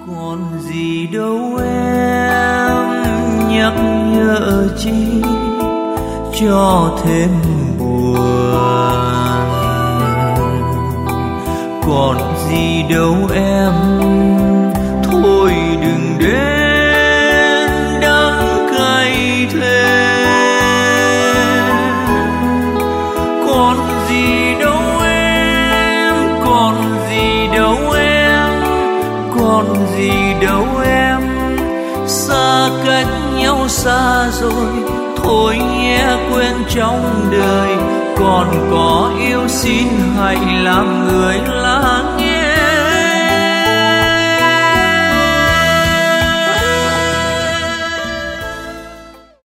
Còn gì đâu em, nhắc nhở chi cho thêm buồn. Còn gì đâu em, thôi đừng đến đắng cay thêm. Còn gì đâu em, còn gì đâu em, còn gì đâu em, xa cách nhau xa rồi, thôi nhé quên trong đời. Còn có yêu xin hãy làm người lắng nghe.